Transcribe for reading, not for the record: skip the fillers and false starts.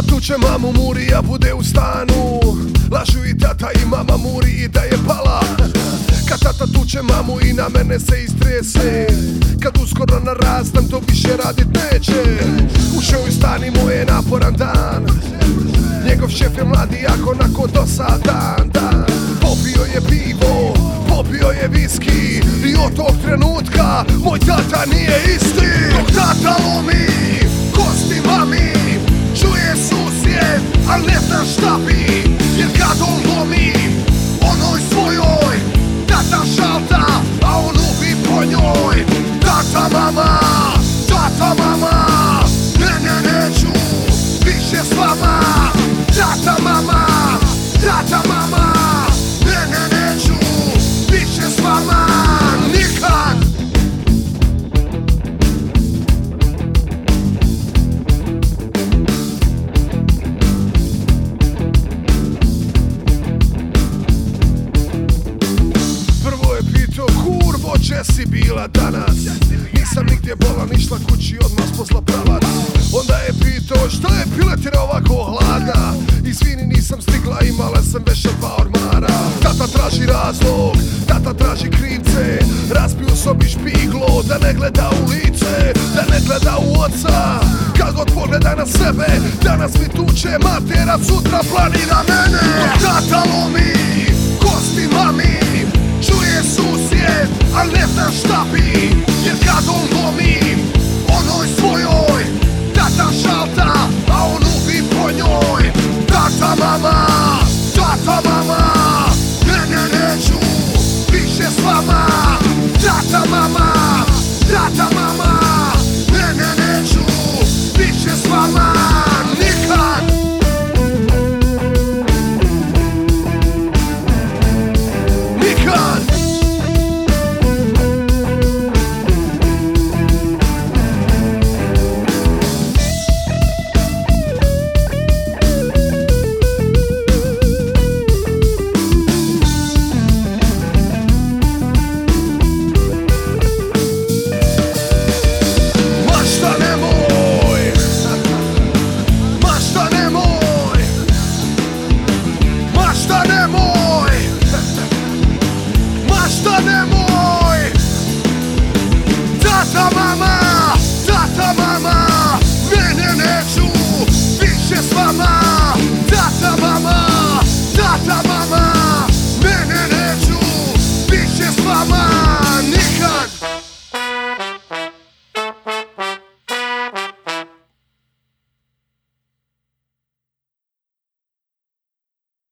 Tata tuče mamu, Murija bude u stanu. Lažu i tata i mama Muri da je pala. Kad tata tuče mamu i na mene se istrese. Kad uskoro narastam to više radit neće. Ušao u stan i moj je naporan dan. Njegov šef je mladi jako onako dosadan. Popio je pivo, popio je viski. I od tog trenutka moj tata nije isti. Dok tata lomi kosti mami, čuje susjed, al ne zna šta bi. Jer kad on lomi onoj svojoj, tata šalta, a on ubi po njoj. Tata mama, ne, neću više s vama. Tata mama, ne, neću više s vama nikad. Prvo je pitao, kurvo, če si bila danas? Nisam nigdje bolan, išla kući odmah s posla pravac. Onda je pitao, šta je piletira ovako hladna? Izvini, nisam stigla, imala sam veša 2 ormara. Tata traži razlog, tata traži krivce. Razbio u sobi špiglo, da ne gleda u lice, da ne gleda u oca. Kad god pogleda na sebe, danas mi tuče matera, sutra planira mene. Dok tata lomi kosti mami, čuje susjed, al ne zna šta bi.